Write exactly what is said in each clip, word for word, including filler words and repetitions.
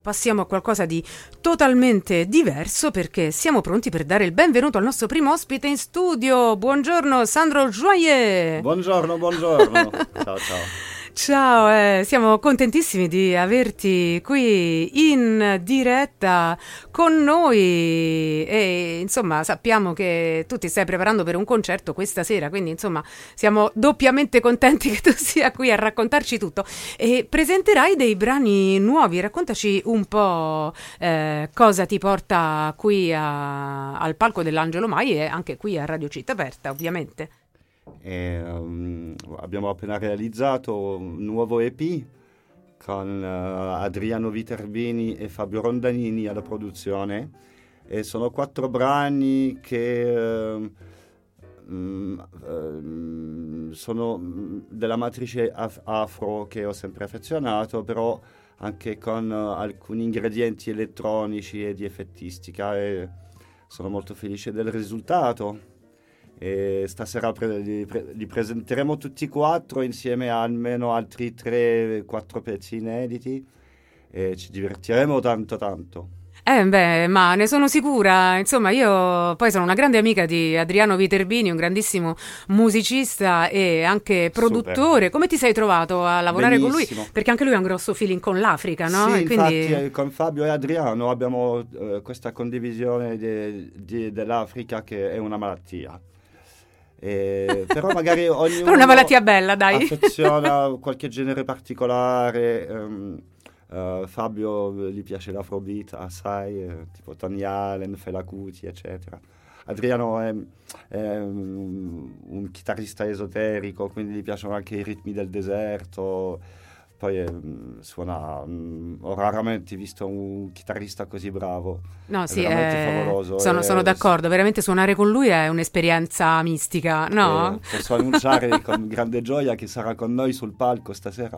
Passiamo a qualcosa di totalmente diverso perché siamo pronti per dare il benvenuto al nostro primo ospite in studio. Buongiorno Sandro Joyer. Buongiorno, buongiorno. Ciao, ciao. Ciao, eh, siamo contentissimi di averti qui in diretta con noi e insomma sappiamo che tu ti stai preparando per un concerto questa sera, quindi insomma siamo doppiamente contenti che tu sia qui a raccontarci tutto e presenterai dei brani nuovi. Raccontaci un po' eh, cosa ti porta qui a, al palco dell'Angelo Mai e anche qui a Radio Città Aperta, ovviamente. E, um, abbiamo appena realizzato un nuovo E P con uh, Adriano Viterbini e Fabio Rondanini alla produzione e sono quattro brani che uh, um, uh, sono della matrice af- afro che ho sempre affezionato, però anche con uh, alcuni ingredienti elettronici e di effettistica, e sono molto felice del risultato. E stasera pre- li, pre- li presenteremo tutti e quattro insieme a almeno altri tre quattro pezzi inediti e ci divertiremo tanto tanto. Eh beh, ma ne sono sicura, insomma io poi sono una grande amica di Adriano Viterbini, un grandissimo musicista e anche produttore. Super. Come ti sei trovato a lavorare Benissimo. con lui? Perché anche lui ha un grosso feeling con l'Africa, no? Sì, e quindi... infatti eh, con Fabio e Adriano abbiamo eh, questa condivisione de- de- dell'Africa che è una malattia. Eh, però magari ognuno però una malattia bella, dai. affeziona qualche genere particolare. um, uh, Fabio gli piace l'afrobeat assai, eh, tipo Tony Allen, Fela Kuti eccetera. Adriano è, è un, un chitarrista esoterico, quindi gli piacciono anche i ritmi del deserto. Poi eh, suona, mh, ho raramente visto un chitarrista così bravo. No, è sì, veramente eh, favoloso. sono, e, sono d'accordo, veramente suonare con lui è un'esperienza mistica, no? Eh, posso annunciare con grande gioia che sarà con noi sul palco stasera.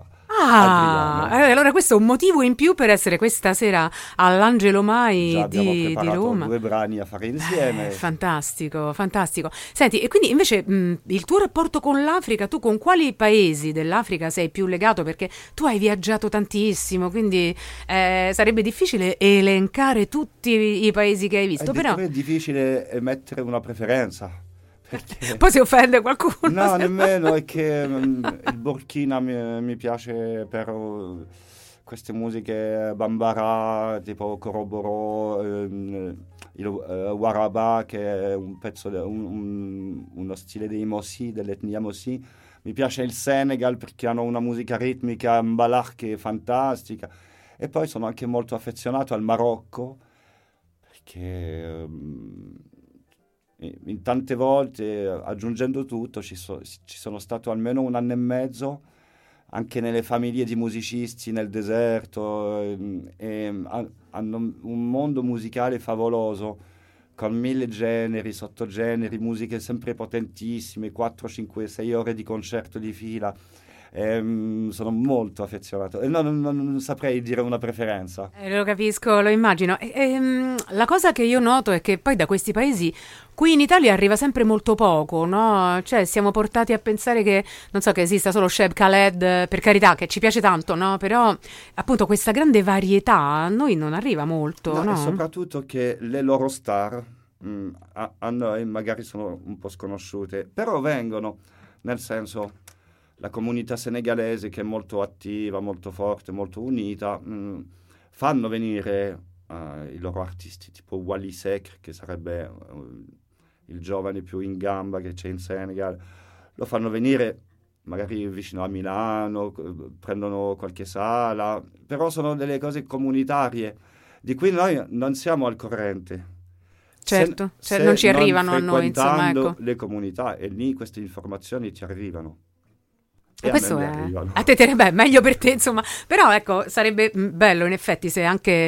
Ah, eh, allora questo è un motivo in più per essere questa sera all'Angelo Mai Già abbiamo di, di preparato Roma. due brani a fare insieme. Eh, fantastico, fantastico. Senti, e quindi invece mh, il tuo rapporto con l'Africa, tu con quali paesi dell'Africa sei più legato? Perché tu hai viaggiato tantissimo, quindi eh, sarebbe difficile elencare tutti i paesi che hai visto. È, però è difficile mettere una preferenza. Perché... Poi si offende qualcuno. No, nemmeno, è che um, il Burkina mi, mi piace per uh, queste musiche Bambara, tipo Koroboro, um, il uh, Waraba, che è un pezzo, de, un, un, uno stile dei Mossi, dell'etnia Mossi. Mi piace il Senegal perché hanno una musica ritmica, Mbalach, che è fantastica. E poi sono anche molto affezionato al Marocco, perché... Um, in tante volte, aggiungendo tutto, ci, so, ci sono stato almeno un anno e mezzo anche nelle famiglie di musicisti nel deserto, e, e hanno un mondo musicale favoloso con mille generi, sottogeneri, musiche sempre potentissime, quattro, cinque, sei ore di concerto di fila. Ehm, sono molto affezionato e no, non, non, non saprei dire una preferenza. Eh, lo capisco, lo immagino. E, e, la cosa che io noto è che poi da questi paesi qui in Italia arriva sempre molto poco, no? Cioè siamo portati a pensare che, non so, che esista solo Sheb Khaled, per carità, che ci piace tanto, no? Però appunto questa grande varietà a noi non arriva molto, no, no? E soprattutto che le loro star mh, a, a noi magari sono un po' sconosciute, però vengono, nel senso... La comunità senegalese, che è molto attiva, molto forte, molto unita, mh, fanno venire uh, i loro artisti, tipo Wally Seck, che sarebbe uh, il giovane più in gamba che c'è in Senegal. Lo fanno venire magari vicino a Milano, prendono qualche sala, però sono delle cose comunitarie di cui noi non siamo al corrente. Certo, se, cioè se non ci non arrivano a noi, insomma, ecco. le comunità, e lì queste informazioni ti arrivano. E questo è a te, te beh, meglio per te, insomma, però ecco, sarebbe bello in effetti se anche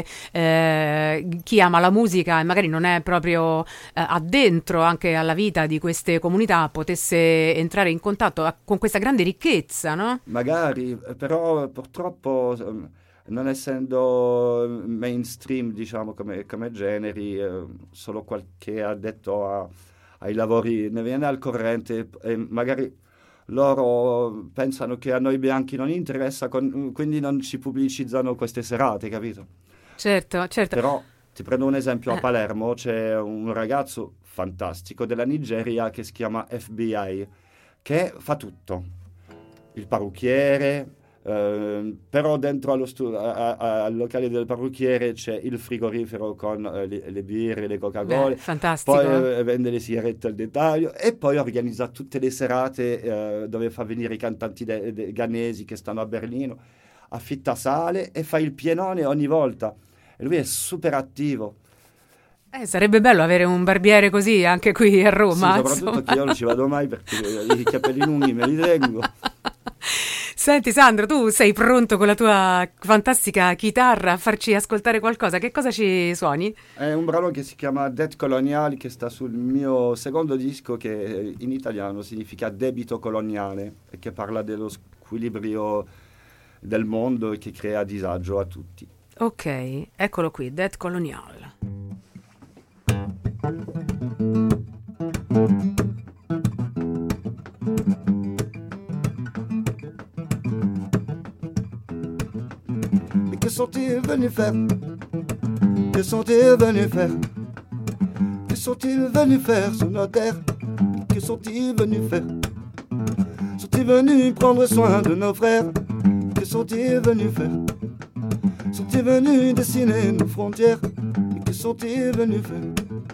eh, chi ama la musica e magari non è proprio eh, addentro anche alla vita di queste comunità potesse entrare in contatto con questa grande ricchezza, no? Magari, però purtroppo non essendo mainstream, diciamo, come, come generi, eh, solo qualche addetto a, ai lavori ne viene al corrente e magari loro pensano che a noi bianchi non interessa, con, quindi non ci pubblicizzano queste serate, capito? Certo, certo. Però ti prendo un esempio, Eh. a Palermo c'è un ragazzo fantastico della Nigeria che si chiama F B I, che fa tutto. Il parrucchiere, eh, però dentro allo stu- a- a- al locale del parrucchiere c'è il frigorifero con eh, le, le birre, le Coca-Cola. Beh, fantastico. Poi eh, vende le sigarette al dettaglio e poi organizza tutte le serate eh, dove fa venire i cantanti de- de- ghanesi che stanno a Berlino, affitta sale e fa il pienone ogni volta. E lui è super attivo. Eh, sarebbe bello avere un barbiere così anche qui a Roma. Sì, soprattutto insomma. che io non ci vado mai perché i capelli lunghi me li tengo. Senti Sandro, tu sei pronto con la tua fantastica chitarra a farci ascoltare qualcosa? Che cosa ci suoni? È un brano che si chiama Debt Colonial, che sta sul mio secondo disco, che in italiano significa debito coloniale e che parla dello squilibrio del mondo e che crea disagio a tutti. Ok, eccolo qui, Debt Colonial. Mais que sont-ils venus faire? Que sont-ils venus faire? Que sont-ils venus faire sur nos terres? Que sont-ils venus faire? Sont-ils venus prendre soin de nos frères? Que sont-ils venus faire? Sont-ils venus dessiner nos frontières? Que sont-ils venus faire?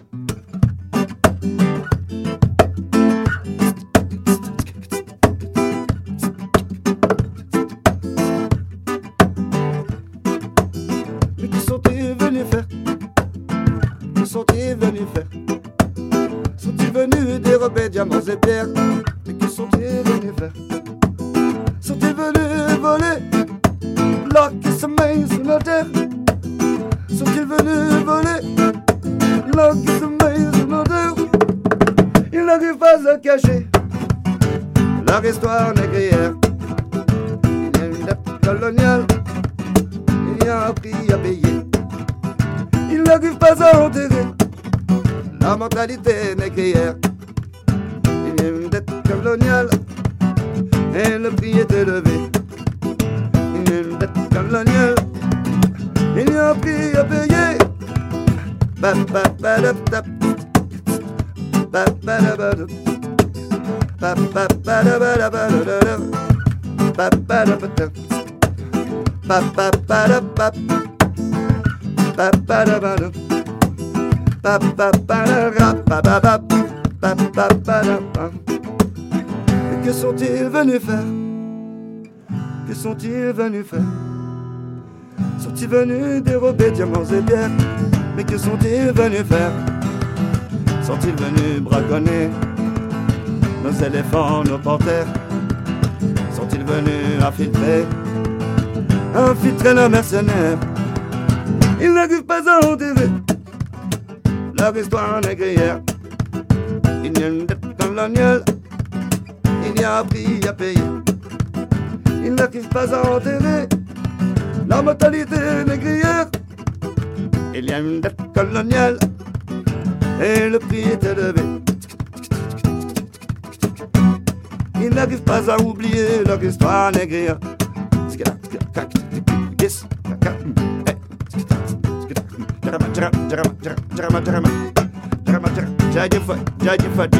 Diamants et pierres, mais que sont-ils venus faire? Sont-ils venus voler l'or qui sommeille sous nos terres? Sont-ils venus voler l'or qui sommeille sous nos terres? Ils n'arrivent pas à cacher leur histoire négrière. Il y a une dette coloniale, il y a un prix à payer. Ils n'arrivent pas à enterrer la mentalité négrière. Il y a une dette coloniale et le prix est élevé. Il y a une dette coloniale, il y a un prix à payer. Ba ba ba da da, ba ba da ba da, ba ba ba da ba da ba da da, ba ba da ba da, ba ba ba da ba, ba ba da ba da, ba ba ba da ra ba ba ba. Pa, pa, pa, da, pa. Et que sont-ils venus faire? Que sont-ils venus faire? Sont-ils venus dérober diamants et pierres? Mais que sont-ils venus faire? Sont-ils venus braconner nos éléphants, nos panthères? Sont-ils venus infiltrer, infiltrer nos mercenaires? Ils n'arrivent pas à enterrer leur histoire négrière. Il y a une dette coloniale, il y a un prix à payer. Ils n'arrivent pas à enterrer la mentalité négrière. Il y a une dette coloniale et le prix est élevé. Ils n'arrivent pas à oublier leur histoire négrière. Jadi fa, jadi fadi.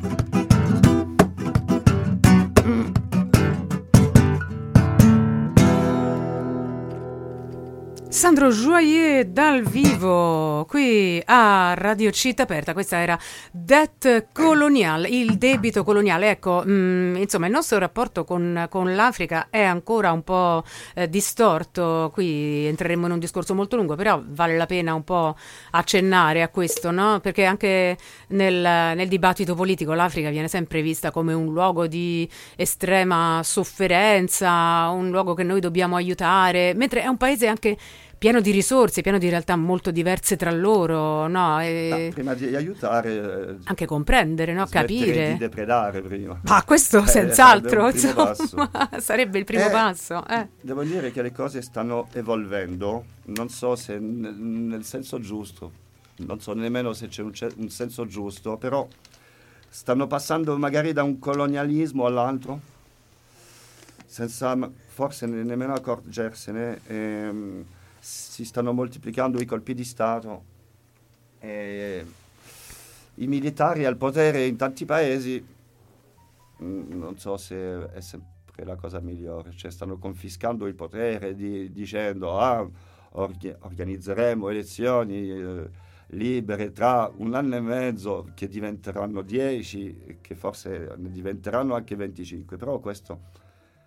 Sandro Joyer dal vivo qui a Radio Città Aperta. Questa era Debt Colonial, il debito coloniale. Ecco, mh, insomma, il nostro rapporto con, con l'Africa è ancora un po' eh, distorto. Qui entreremo in un discorso molto lungo, però vale la pena un po' accennare a questo, no? Perché anche nel, nel dibattito politico l'Africa viene sempre vista come un luogo di estrema sofferenza, un luogo che noi dobbiamo aiutare, mentre è un paese anche pieno di risorse, pieno di realtà molto diverse tra loro, no? E no, prima di aiutare, anche comprendere, no? Capire. Di depredare prima. Ma questo eh, senz'altro, sarebbe, insomma, sarebbe il primo eh, passo. Eh. Devo dire che le cose stanno evolvendo, non so se nel, nel senso giusto, non so nemmeno se c'è un, un senso giusto, però stanno passando magari da un colonialismo all'altro, senza forse nemmeno accorgersene. Ehm, si stanno moltiplicando i colpi di Stato e i militari al potere in tanti paesi, non so se è sempre la cosa migliore, cioè stanno confiscando il potere di, dicendo ah, org- organizzeremo elezioni eh, libere tra un anno e mezzo che diventeranno dieci, che forse ne diventeranno anche venticinque, però questo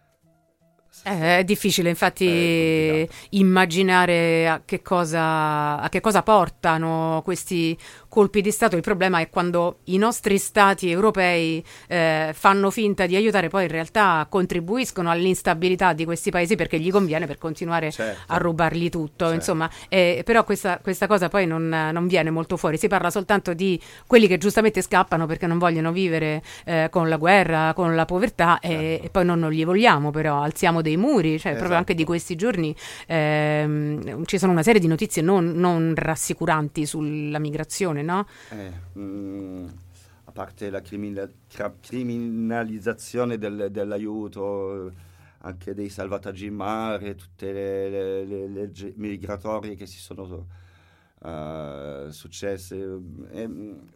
è difficile infatti immaginare a che cosa, a che cosa portano questi colpi di Stato. Il problema è quando i nostri stati europei eh, fanno finta di aiutare, poi in realtà contribuiscono all'instabilità di questi paesi perché gli conviene per continuare certo. a rubargli tutto. Certo. Insomma, eh, però questa, questa cosa poi non, non viene molto fuori. Si parla soltanto di quelli che giustamente scappano perché non vogliono vivere eh, con la guerra, con la povertà, certo. e, e poi non, non li vogliamo, però alziamo dei muri, cioè esatto. proprio anche di questi giorni ehm, ci sono una serie di notizie non, non rassicuranti sulla migrazione, no? Eh, mh, a parte la criminal- criminalizzazione del, dell'aiuto, anche dei salvataggi in mare, tutte le, le, le leggi migratorie che si sono uh, successe. E,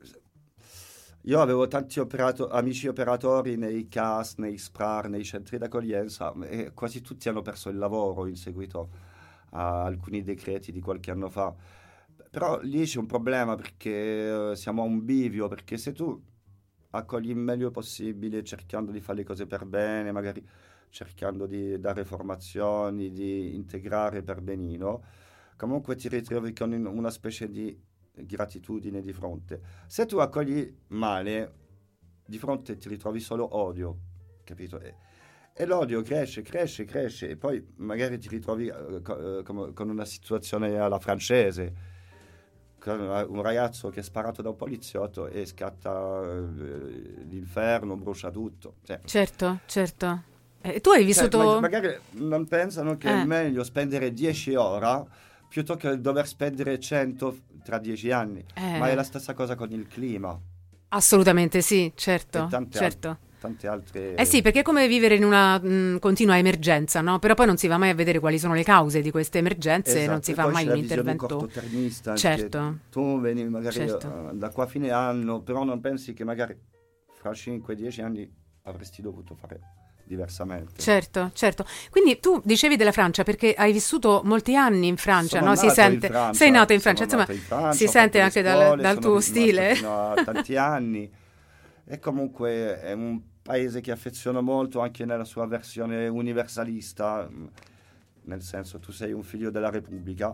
io avevo tanti operato- amici operatori nei C A S, nei S P R A R, nei centri d'accoglienza, e quasi tutti hanno perso il lavoro in seguito a alcuni decreti di qualche anno fa. Però lì c'è un problema perché siamo a un bivio, perché se tu accogli il meglio possibile cercando di fare le cose per bene, magari cercando di dare formazioni, di integrare per benino, comunque ti ritrovi con una specie di gratitudine di fronte. Se tu accogli male, di fronte ti ritrovi solo odio, capito? E, e l'odio cresce, cresce, cresce, e poi magari ti ritrovi uh, co- uh, con una situazione alla francese, con un ragazzo che è sparato da un poliziotto e scatta uh, l'inferno, brucia tutto. Cioè, certo, certo. Eh, tu hai vissuto... Cioè, ma- magari non pensano che Eh. è meglio spendere dieci ore piuttosto che dover spendere cento tra dieci anni, Eh. ma è la stessa cosa con il clima. Assolutamente sì, certo, E tante, certo. al- tante altre... Eh sì, perché è come vivere in una mh, continua emergenza, no? Però poi non si va mai a vedere quali sono le cause di queste emergenze, Esatto, non si e fa poi mai c'è un la visione intervento. cortotermista, Certo. che tu veni magari Certo. eh, da qua a fine anno, però non pensi che magari fra cinque dieci anni avresti dovuto fare diversamente. Certo, certo. Quindi tu dicevi della Francia perché hai vissuto molti anni in Francia, Sono no? Si nato in sente. Francia, Sei nato in sono Francia, insomma, nato in Francia, si ho sente fatto anche le dal, scuole, dal sono tuo rimasto stile. fino a tanti anni, e comunque è un paese che affeziona molto anche nella sua versione universalista, nel senso, tu sei un figlio della Repubblica,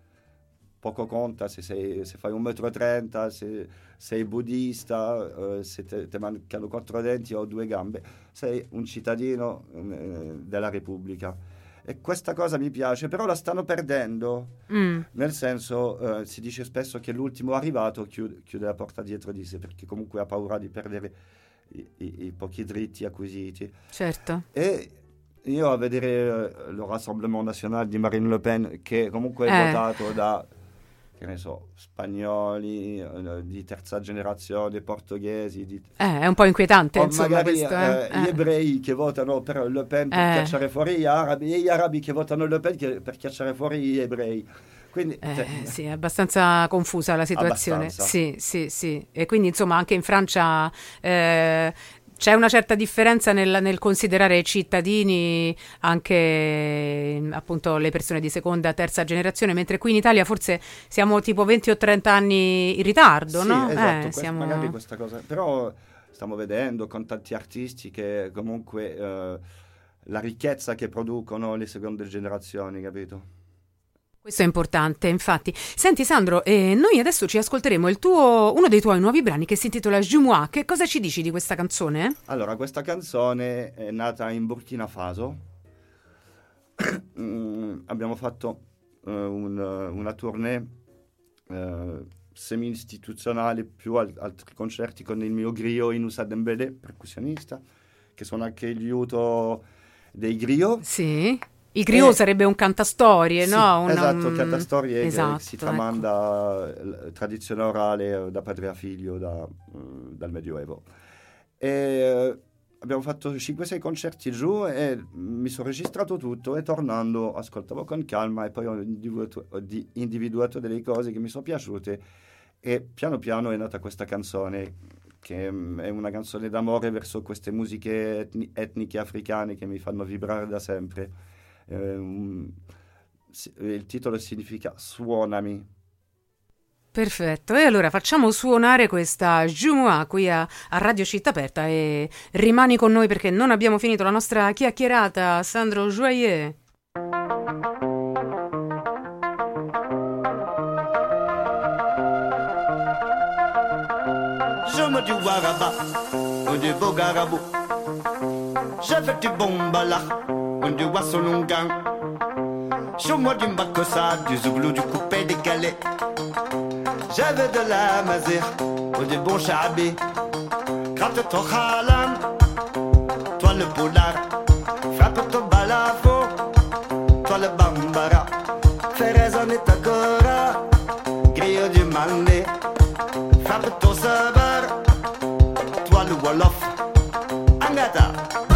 poco conta se, sei, se fai un metro e trenta, se sei buddista, eh, se te, te mancano quattro denti o due gambe, sei un cittadino eh, della Repubblica. E questa cosa mi piace, però la stanno perdendo, Mm. nel senso, eh, si dice spesso che l'ultimo arrivato chiude, chiude la porta dietro di sé, perché comunque ha paura di perdere i, i, i pochi diritti acquisiti. Certo. E io a vedere eh, il Rassemblement National di Marine Le Pen, che comunque è Eh. votato da, che ne so, spagnoli, eh, di terza generazione, portoghesi, di... Eh, è un po' inquietante, o insomma, magari questo, eh, eh. gli Eh. ebrei che votano per Le Pen per Eh. cacciare fuori gli arabi, e gli arabi che votano Le Pen che- per cacciare fuori gli ebrei. Quindi, Eh, cioè, sì, è abbastanza confusa la situazione. Abbastanza. Sì, sì, sì. E quindi, insomma, anche in Francia eh, c'è una certa differenza nel, nel considerare cittadini anche appunto le persone di seconda, terza generazione, mentre qui in Italia forse siamo tipo venti o trenta anni in ritardo, sì, no? esatto, Eh, quest- siamo... magari questa cosa, però stiamo vedendo con tanti artisti che comunque eh, la ricchezza che producono le seconde generazioni, capito? Questo è importante, infatti. Senti Sandro, eh, noi adesso ci ascolteremo il tuo, uno dei tuoi nuovi brani che si intitola Je moi. Che cosa ci dici di questa canzone? Allora, questa canzone è nata in Burkina Faso. Mm, abbiamo fatto eh, un, una tournée eh, semi-istituzionale più al- altri concerti con il mio griot Inoussa Dembélé, percussionista, che suona anche il liuto dei griot. Sì. Il griot Eh, sarebbe un cantastorie, Sì, no? Un- esatto, un- cantastorie che Esatto, si ecco. tramanda eh, tradizione orale eh, da padre a figlio da, eh, dal Medioevo. E eh, abbiamo fatto cinque sei concerti giù e mi sono registrato tutto, e tornando ascoltavo con calma, e poi ho individuato, ho di, individuato delle cose che mi sono piaciute, e piano piano è nata questa canzone, che è una canzone d'amore verso queste musiche etni, etniche africane che mi fanno vibrare da sempre. Eh, um, il titolo significa Suonami. Perfetto, e allora facciamo suonare questa Jumua qui a, a Radio Città Aperta, e rimani con noi perché non abbiamo finito la nostra chiacchierata. Sandro Joyeux. Je me dis waraba, on dit bogarabou. Je fais du bombala, on dit wassolongang. Je me dis makosa, du zouglou, du coupé décalé. J'avais de la mazir, ou du bon chabi. Gratte ton khalam, toi le polar. Frappe ton balafo, toi le bambara. Fais résonner ta cora, grille du mandé. Frappe ton sabar, toi le wolof. Angata.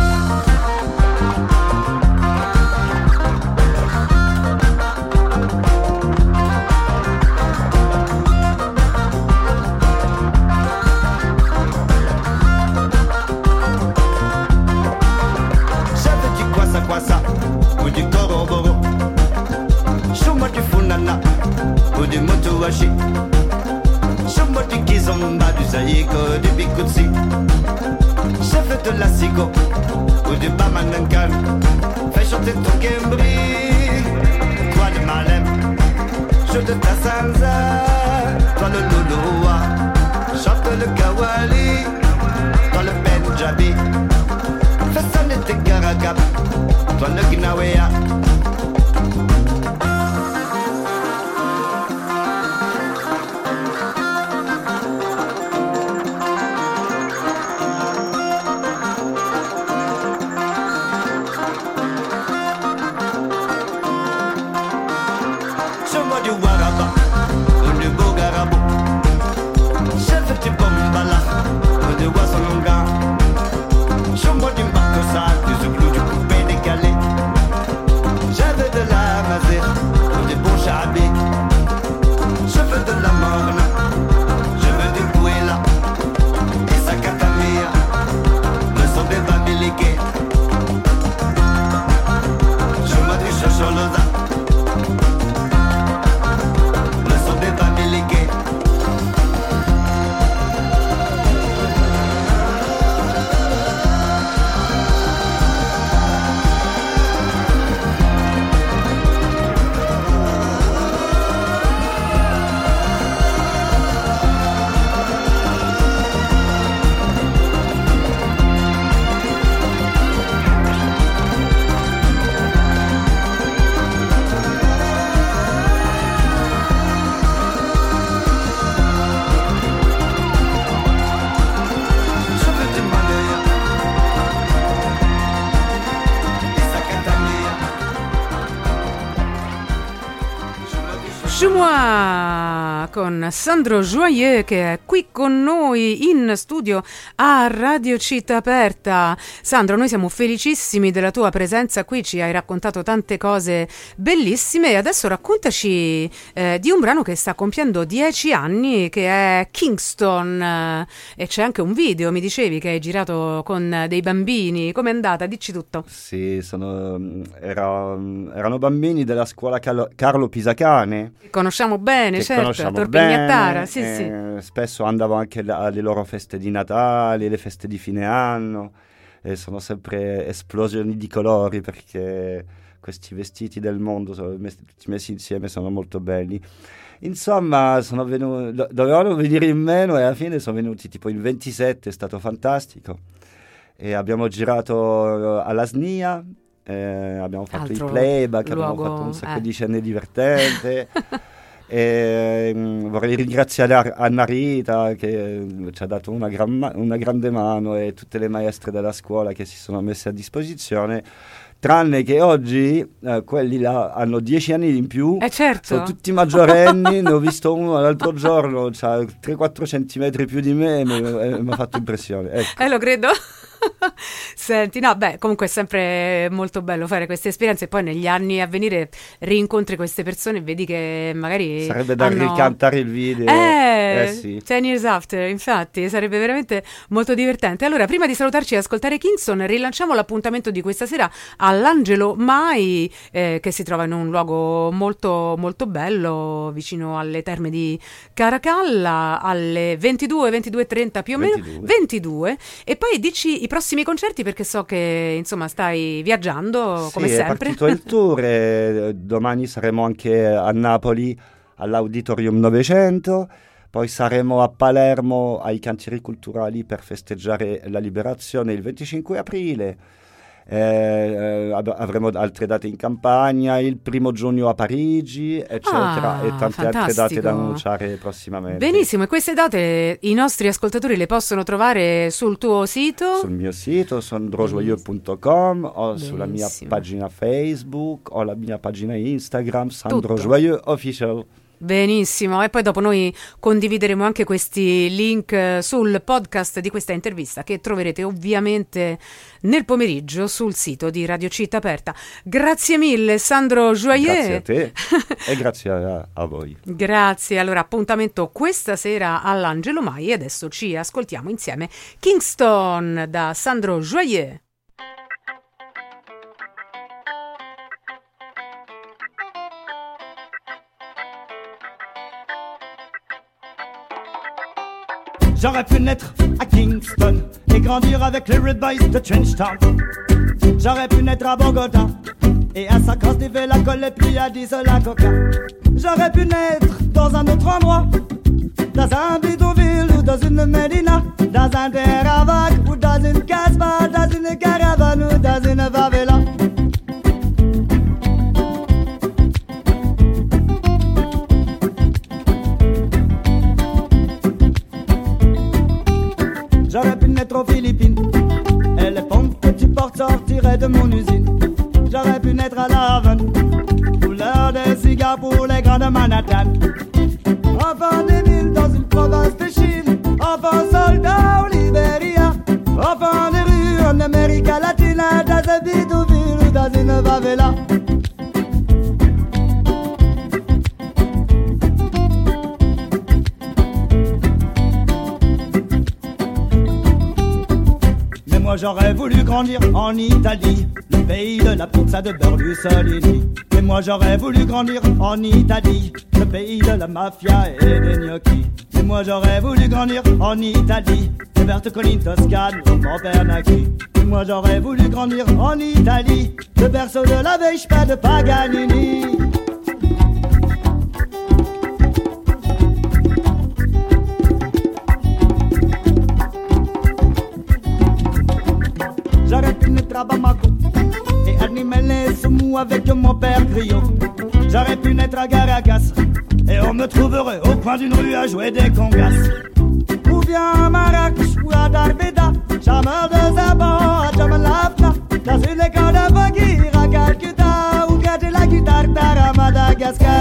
Kwasa, ou du koroboro. Shuma du funana, ou du motowashi. Shuma du kizomba, du zaïko, du bikutsi. Chef de la sigo, ou du bamanankan. Fais chanter ton kembri, toi le malem. Je de ta salsa, toi le loloa. Chante le kawali, toi le benjabi. Fais sonner tes karagap. Toi le Gnawea. Je vois du waraba, ou du bogarabo. Je fais du bombala, ou du wassolonga. Je vois du makosa, du zouglou, du coupé décalé. J'avais de la mazir, ou du bon chabi. Je veux de la morna, je veux du kouela. Et sa katamia, le son des babiliqués. Je veux du chocholosa, le son des babiliqués. Jumua con Sandro Joyeux, che è qui con noi in studio a Radio Città Aperta. Sandro, noi siamo felicissimi della tua presenza qui, ci hai raccontato tante cose bellissime, e adesso raccontaci eh, di un brano che sta compiendo dieci anni, che è Kingston, eh, e c'è anche un video, mi dicevi, che hai girato con dei bambini. Com'è andata? Dici tutto. Sì, sono, era, erano bambini della scuola Carlo, Carlo Pisacane. Conosciamo bene, che certo, conosciamo Torpignattara, bene, sì, eh, sì. Spesso andavo anche alle loro feste di Natale, alle feste di fine anno, e sono sempre esplosioni di colori, perché questi vestiti del mondo sono messi, messi insieme, sono molto belli. Insomma, sono venuti, do, dovevano venire in meno, e alla fine sono venuti tipo in ventisette, è stato fantastico. E abbiamo girato alla S N I A. Eh, abbiamo fatto Altro i playback, luogo, abbiamo fatto un sacco eh. di scene divertenti. E, mh, vorrei ringraziare Ar- Anna Rita, che eh, ci ha dato una, gran ma- una grande mano, e tutte le maestre della scuola che si sono messe a disposizione, tranne che oggi eh, quelli là hanno dieci anni in più, Eh certo. sono tutti maggiorenni. Ne ho visto uno l'altro giorno, c'ha tre quattro centimetri più di me, e mi ha fatto impressione, ecco. Eh, lo credo. Senti, no, beh, comunque è sempre molto bello fare queste esperienze e poi negli anni a venire rincontri queste persone e vedi che magari sarebbe da hanno... ricantare il video. Eh, eh sì. Ten Years After, infatti, sarebbe veramente molto divertente. Allora, prima di salutarci e ascoltare Kingston, rilanciamo l'appuntamento di questa sera all'Angelo Mai, eh, che si trova in un luogo molto molto bello, vicino alle terme di Caracalla, alle ventidue, ventidue e trenta più o meno. ventidue. ventidue. E poi dici i prossimi concerti, perché so che insomma stai viaggiando come sì, sempre. È partito il tour e domani saremo anche a Napoli all'Auditorium novecento, poi saremo a Palermo ai Cantieri Culturali per festeggiare la liberazione il venticinque aprile. Eh, av- avremo altre date in Campania, il primo giugno a Parigi, eccetera, Ah, e tante fantastico. altre date da annunciare prossimamente. Benissimo, e queste date i nostri ascoltatori le possono trovare sul tuo sito? Sul mio sito sandrojoyeux punto com o sulla mia Benissimo. pagina Facebook o la mia pagina Instagram Sandro Tutto. Joyeux Official. Benissimo, e poi dopo noi condivideremo anche questi link eh, sul podcast di questa intervista che troverete ovviamente nel pomeriggio sul sito di Radio Città Aperta. Grazie mille Sandro Joyeux. Grazie a te e grazie a, a voi. Grazie, allora appuntamento questa sera all'Angelo Mai e adesso ci ascoltiamo insieme Kingston da Sandro Joyeux. J'aurais pu naître à Kingston et grandir avec les Red Boys de Trenchtown. J'aurais pu naître à Bogota et à Sacros des la colle et puis à dix la coca. J'aurais pu naître dans un autre endroit, dans un bidonville ou dans une médina, dans un terre à vague ou dans une casbah, dans une caravane ou dans une favela. J'aurais pu naître aux Philippines et les pompes que tu portes sortiraient de mon usine. J'aurais pu naître à La Havane, couleur des cigares pour les grands de Manhattan. Enfant des villes dans une province de Chine, enfant soldat au Libéria, enfant des rues en Amérique latine, dans un bidonville ou dans une favela. Moi j'aurais voulu grandir en Italie, le pays de la pizza de Berlusconi. Et moi j'aurais voulu grandir en Italie, le pays de la mafia et des gnocchis. Et moi j'aurais voulu grandir en Italie, les Bertolini Toscane, mon père naquit. Et moi j'aurais voulu grandir en Italie, le berceau de la Vespa de Paganini. J'aurais pu naître à Bamako et animer les semoux avec mon père griot. J'aurais pu naître à Caracas et on me trouverait au coin d'une rue à jouer des congas. Ou bien à Marrakech ou à Darbeda, chameur de Zaban à Jamalafna, dans une école de Fakir à Calcutta, ou gâter la guitare à Madagascar.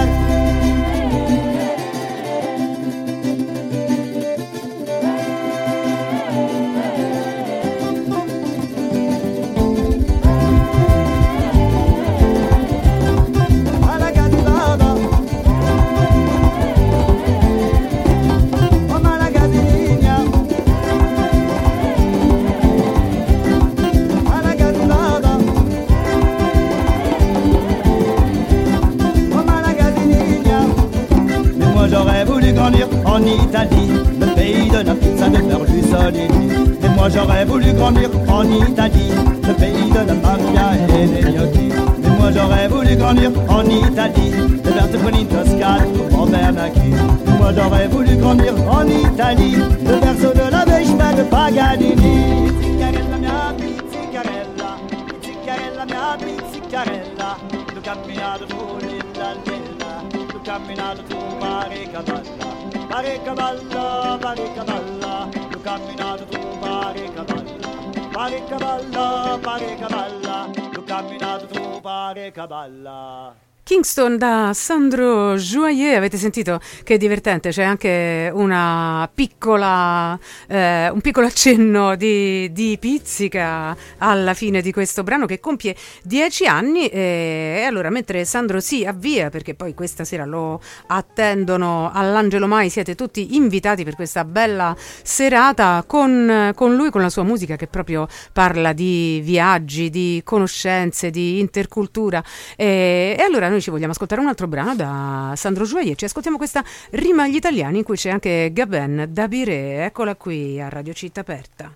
J'aurais voulu grandir en Italie, le pays de la pizza de Berlusconi. Et moi j'aurais voulu grandir en Italie, le pays de la mafia et des gnocchis. Et moi j'aurais voulu grandir en Italie, le Bertolini Toscane, mon père naquit. Et moi j'aurais voulu grandir en Italie, le berceau de la Vespa de Paganini. Pizzicarella mia pizzicarella, pizzicarella mia pizzicarella, tu camminato fuori la lilla, tu camminato tu pare cavalla, pare cavalla, pare cavalla, tu camminato tu pare cavalla, pare cavalla, pare cavalla, tu camminato tu pare cavalla. Kingston da Sandro Joyer, avete sentito che divertente, c'è anche una piccola, eh, un piccolo accenno di, di pizzica alla fine di questo brano che compie dieci anni e, e allora mentre Sandro si avvia, perché poi questa sera lo attendono all'Angelo Mai, siete tutti invitati per questa bella serata con, con lui, con la sua musica che proprio parla di viaggi, di conoscenze, di intercultura e, e allora noi ci vogliamo ascoltare un altro brano da Sandro Joyer, ci ascoltiamo questa Rima agli italiani in cui c'è anche Gaben Dabiré, eccola qui a Radio Città Aperta.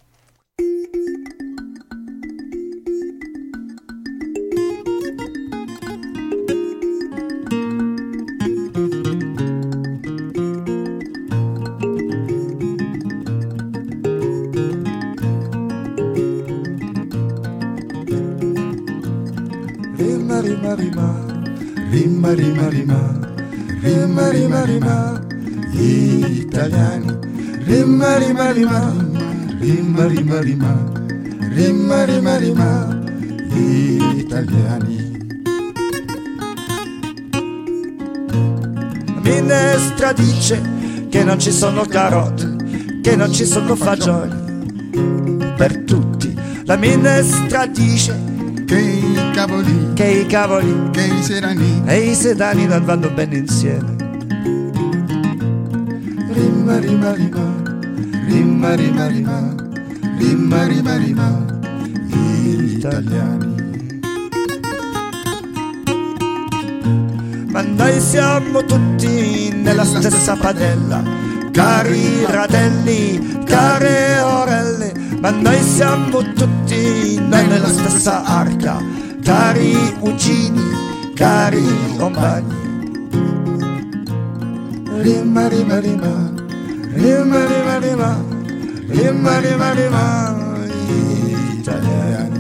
Rima, rima, rima. Rima, rima, rima, rima, rima, rima, italiani. Rima, rima, rima, rima, rima, rima, rima, rima, rima, italiani. La minestra dice che non ci sono carote, che non ci sono fagioli per tutti. La minestra dice che i cavoli, che i cavoli, che i sedani e i sedani non vanno bene insieme. Rima, rima, rima, rima, rima, rima, rima, rima, rima, italiani. Ma noi siamo tutti nella stessa padella, cari fratelli, care orelle. Ma noi siamo tutti nella stessa arca, cari cugini, cari compagni. Rima, rima, rima, rima, rima, rima, rima, rima, rima, italiani.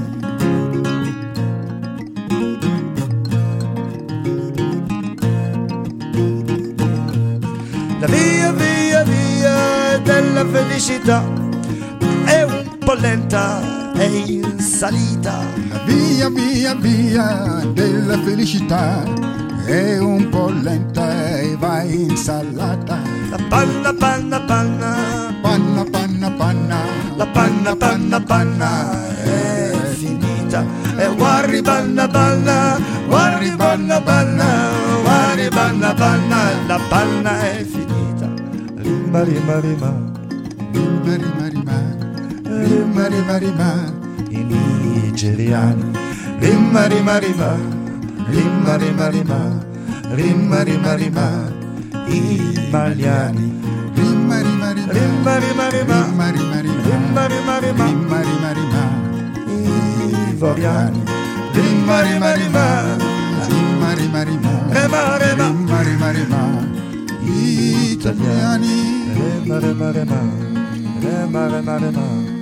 La via, via, via della felicità è un po' lenta e in salita. La via, via, via della felicità è un po' lenta e va in salata. La panna, panna, panna, Panna, panna, panna, la panna, panna, panna è finita. E guardi panna, panna, guardi panna, panna, guardi panna, panna, la panna è finita. Rima, rima, rima, rima, rima, rima, rima, rima, rima, i nigeriani. Rima, rima, rima, rima, rima, rima, rima, rima, rima, i maliani. rima, rima, rima, Rima, rima, rima, rima, rima, rima, rima, rima, rima, rima, rima, i ivoriani. Rima, rima, rima, rima, rima, rima, rima, rima, rima, rima, rima, italiani. rima, rima, rima, rima, rima, rima.